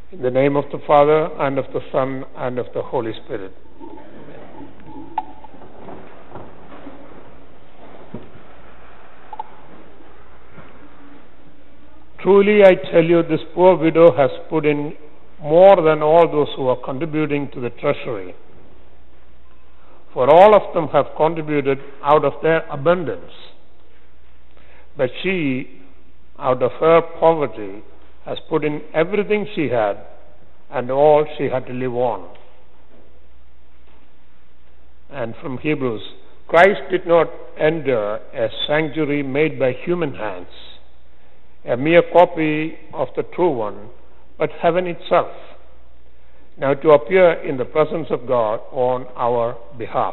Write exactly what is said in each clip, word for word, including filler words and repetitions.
In the name of the Father, and of the Son, and of the Holy Spirit. Truly I tell you, this poor widow has put in more than all those who are contributing to the treasury. For all of them have contributed out of their abundance. But she, out of her poverty, has put in everything she had and all she had to live on. And from Hebrews, Christ did not enter a sanctuary made by human hands, a mere copy of the true one, but heaven itself, now to appear in the presence of God on our behalf.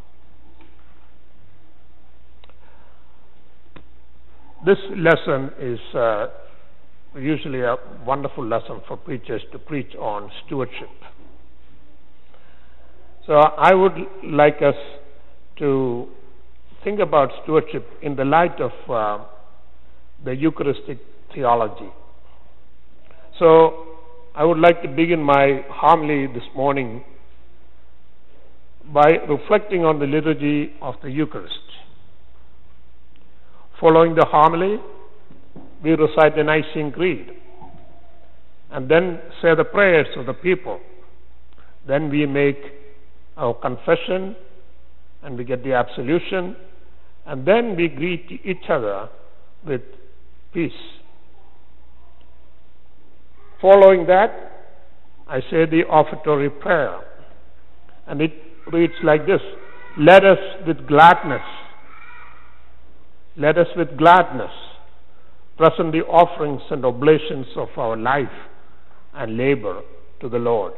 This lesson is uh, usually a wonderful lesson for preachers to preach on stewardship. So I would like us to think about stewardship in the light of uh, the Eucharistic theology. So I would like to begin my homily this morning by reflecting on the liturgy of the Eucharist. Following the homily, we recite the Nicene Creed and then say the prayers of the people. Then we make our confession and we get the absolution, and then we greet each other with peace. Following that, I say the offertory prayer, and it reads like this: let us with gladness, let us with gladness present the offerings and oblations of our life and labor to the Lord.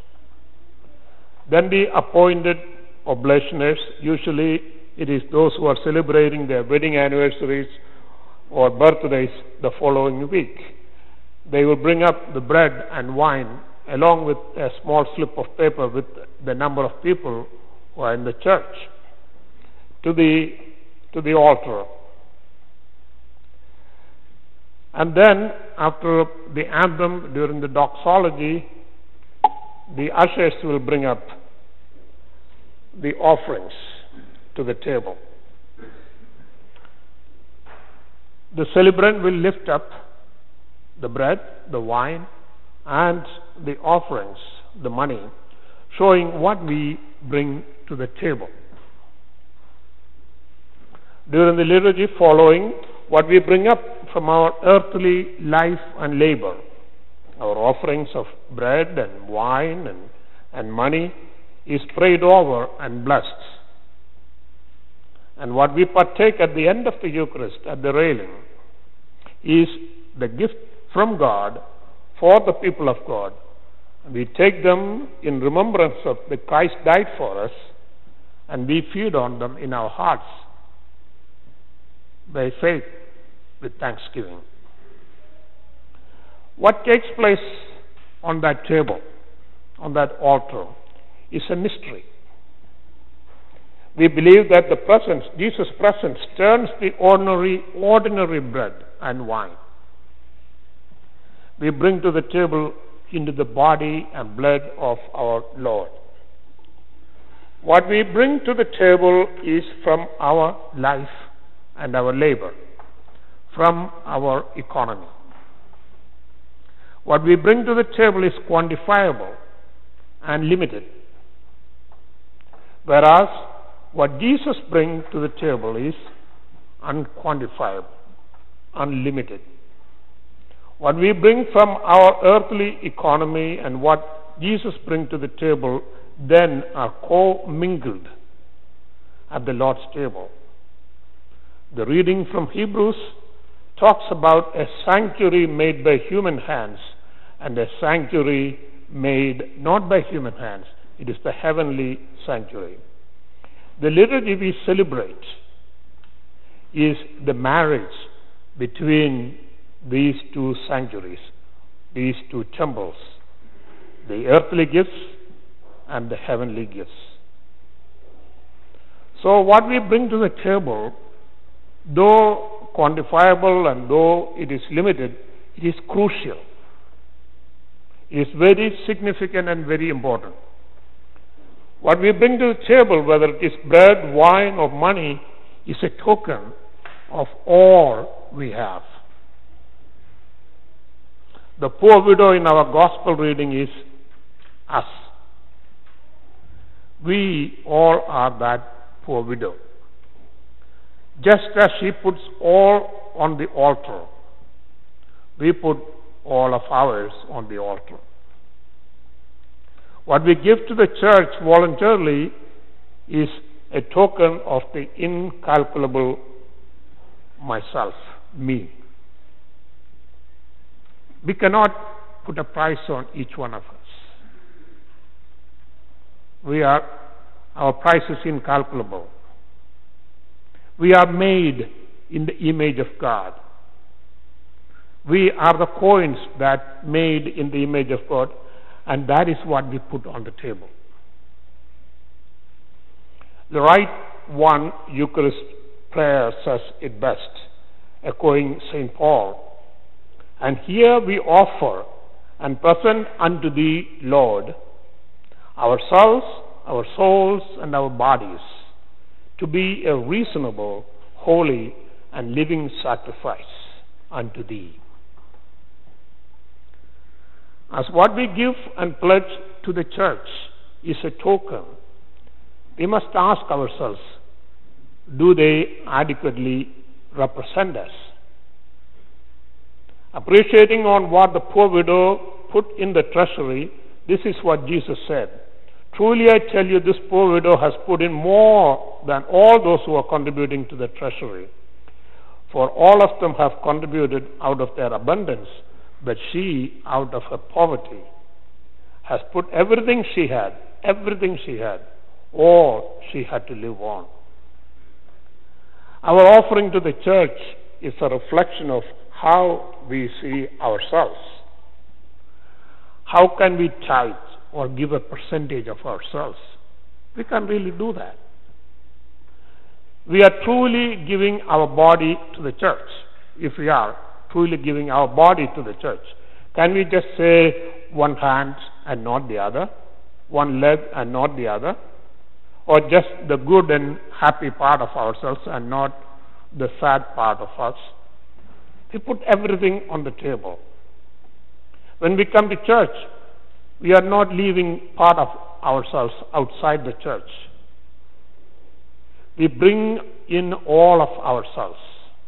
Then the appointed oblationers, usually it is those who are celebrating their wedding anniversaries or birthdays the following week. They will bring up the bread and wine along with a small slip of paper with the number of people who are in the church to the, to the altar. And then, after the anthem during the doxology, the ushers will bring up the offerings to the table. The celebrant will lift up the bread, the wine, and the offerings, the money, showing what we bring to the table. During the liturgy following, what we bring up from our earthly life and labor, our offerings of bread and wine and, and money, is prayed over and blessed. And what we partake at the end of the Eucharist, at the railing, is the gift from God for the people of God. We take them in remembrance of that Christ died for us, and we feed on them in our hearts by faith with thanksgiving. What takes place on that table, on that altar, is a mystery. We believe that the presence, Jesus' presence, turns the ordinary, ordinary bread and wine we bring to the table into the body and blood of our Lord. What we bring to the table is from our life and our labor, from our economy. What we bring to the table is quantifiable and limited, whereas what Jesus brings to the table is unquantifiable, unlimited. What we bring from our earthly economy and what Jesus brings to the table then are co-mingled at the Lord's table. The reading from Hebrews talks about a sanctuary made by human hands and a sanctuary made not by human hands. It is the heavenly sanctuary. The liturgy we celebrate is the marriage between these two sanctuaries, these two temples, the earthly gifts and the heavenly gifts. So what we bring to the table, though quantifiable and though it is limited, it is crucial. is very significant and very important. What we bring to the table, whether it is bread, wine, or money, is a token of all we have. The poor widow in our gospel reading is us. We all are that poor widow. Just as she puts all on the altar, we put all of ours on the altar. What we give to the church voluntarily is a token of the incalculable myself, me. We cannot put a price on each one of us. We are, our price is incalculable. We are made in the image of God. We are the coins that made in the image of God, and that is what we put on the table. The Rite One Eucharist prayer says it best, echoing Saint Paul. And here we offer and present unto thee, Lord, ourselves, our souls, and our bodies, to be a reasonable, holy, and living sacrifice unto thee. As what we give and pledge to the church is a token, we must ask ourselves, do they adequately represent us? Appreciating on what the poor widow put in the treasury, this is what Jesus said. Truly I tell you, this poor widow has put in more than all those who are contributing to the treasury. For all of them have contributed out of their abundance, but she, out of her poverty, has put everything she had, everything she had, all she had to live on. Our offering to the church is a reflection of how we see ourselves. How can we tithe or give a percentage of ourselves? We can't really do that. We are truly giving our body to the church. If we are truly giving our body to the church, can we just say one hand and not the other, one leg and not the other, or just the good and happy part of ourselves and not the sad part of us? We put everything on the table. When we come to church, we are not leaving part of ourselves outside the church. We bring in all of ourselves.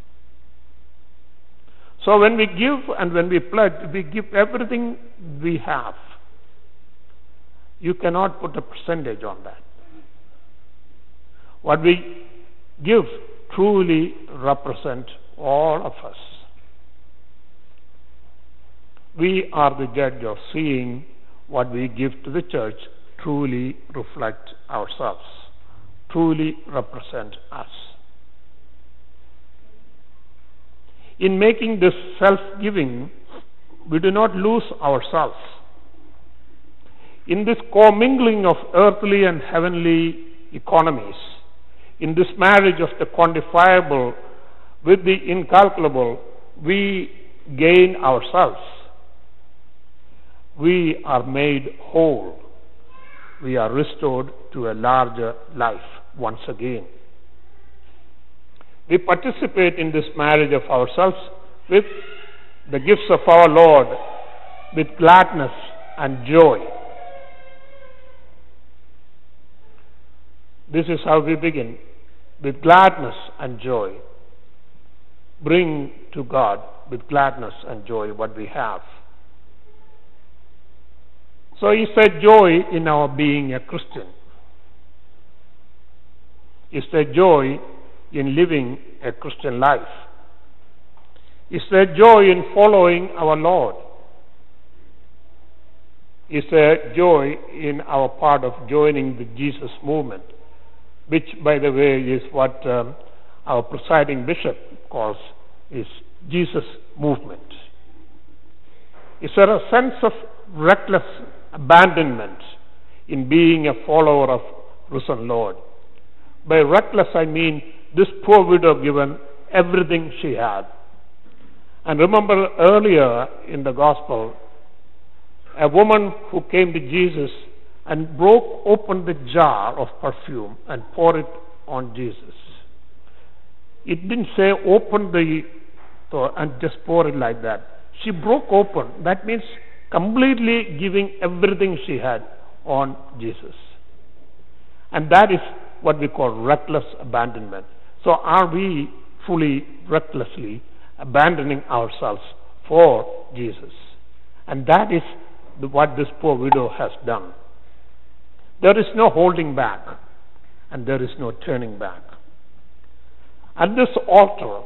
So when we give and when we pledge, we give everything we have. You cannot put a percentage on that. What we give truly represent all of us. We are the judge of seeing what we give to the church truly reflect ourselves, truly represent us. In making this self-giving, we do not lose ourselves. In this commingling of earthly and heavenly economies, in this marriage of the quantifiable with the incalculable, we gain ourselves. We are made whole. We are restored to a larger life once again. We participate in this marriage of ourselves with the gifts of our Lord, with gladness and joy. This is how we begin, with gladness and joy. Bring to God with gladness and joy what we have. So is there joy in our being a Christian? Is there joy in living a Christian life? Is there joy in following our Lord? Is there joy in our part of joining the Jesus movement, which, by the way, is what um, our presiding bishop calls is Jesus movement? Is there a sense of reckless abandonment in being a follower of risen Lord? By reckless, I mean this poor widow given everything she had. And remember earlier in the gospel, a woman who came to Jesus and broke open the jar of perfume and poured it on Jesus. It didn't say open the door and just pour it like that. She broke open. That means completely giving everything she had on Jesus. And that is what we call reckless abandonment. So are we fully, recklessly abandoning ourselves for Jesus? And that is the, what this poor widow has done. There is no holding back, and there is no turning back. At this altar,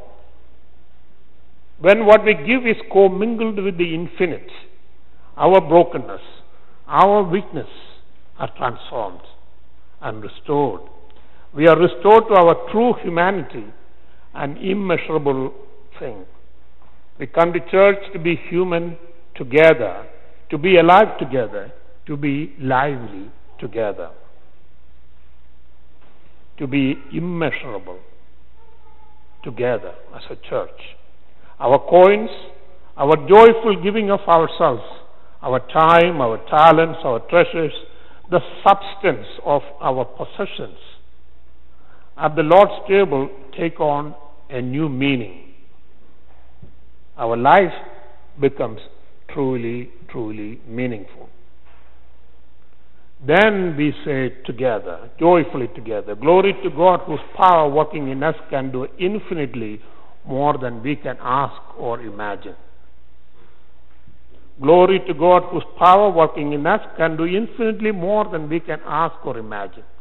when what we give is commingled with the infinite, our brokenness, our weakness are transformed and restored. We are restored to our true humanity, an immeasurable thing. We come to church to be human together, to be alive together, to be lively together, to be immeasurable together as a church. Our coins, our joyful giving of ourselves, our time, our talents, our treasures, the substance of our possessions at the Lord's table take on a new meaning. Our life becomes truly, truly meaningful. Then we say together, joyfully together, glory to God whose power working in us can do infinitely more than we can ask or imagine. Glory to God whose power working in us can do infinitely more than we can ask or imagine.